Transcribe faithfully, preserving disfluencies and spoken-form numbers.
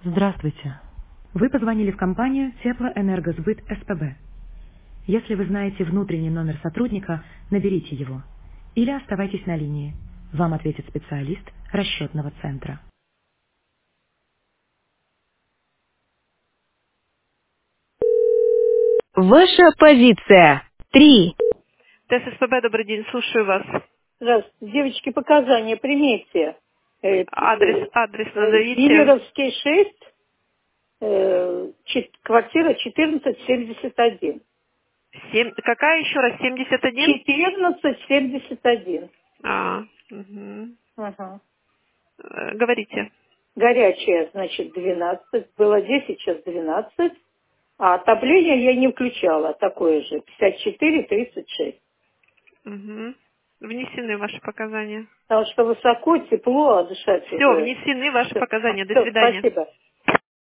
Здравствуйте. Вы позвонили в компанию Теплоэнергосбыт СПБ. Если вы знаете внутренний номер сотрудника, наберите его. Или оставайтесь на линии. Вам ответит специалист расчетного центра. Ваша позиция. Три. ТССПБ, добрый день, слушаю вас. Здравствуйте. Девочки, показания примите. Э, Адрес, э, адрес э, назовите. Миллеровский шесть, э, чет- квартира четырнадцать семьдесят один. Семь, какая еще раз? семьдесят один? четырнадцать семьдесят один. А, мгм. Ага. Э, Говорите. Горячая, значит, двенадцать. Было десять, сейчас двенадцать. А отопление я не включала. Такое же. пятьдесят четыре тридцать шесть. Мгм. Внесены ваши показания. Потому что высоко, тепло, а дышать Все, уже. внесены ваши Все, показания. До все, свидания. спасибо.